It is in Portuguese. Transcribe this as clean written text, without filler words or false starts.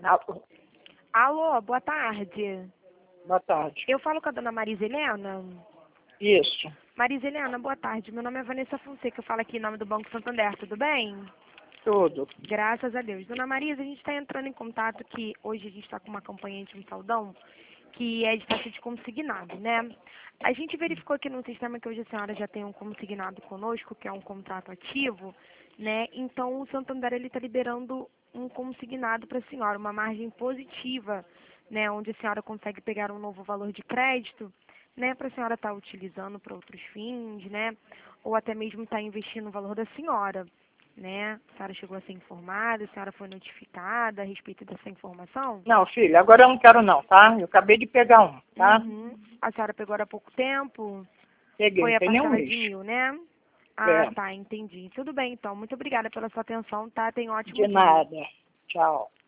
Alô, Alô, boa tarde. boa tarde. Eu falo com a dona Marisa Helena. Isso, Marisa Helena, boa tarde. Meu nome é Vanessa Fonseca, eu falo aqui em nome do Banco Santander, tudo bem? tudo. Graças a Deus. Dona Marisa, a gente está entrando em contato que hoje a gente está com uma campanha de um saldão que é de taxa de consignado, né? A gente verificou aqui no sistema que hoje a senhora já tem um consignado conosco, que é um contrato ativo, né? Então o Santander ele está liberando um consignado para a senhora, uma margem positiva, né? Onde a senhora consegue pegar um novo valor de crédito, né? Para a senhora estar utilizando para outros fins, né? Ou até mesmo estar investindo no valor da senhora, né? A senhora chegou a ser informada, a senhora foi notificada a respeito dessa informação? Não, filha, agora eu não quero não, tá? Eu acabei de pegar um, tá? Uhum. A senhora pegou há pouco tempo? Peguei, Foi não a tem nem um parcela mês. de 1.000, né? Ah, É, tá, entendi. Tudo bem, então. Muito obrigada pela sua atenção, tá? Tenha um ótimo de dia. nada. Tchau.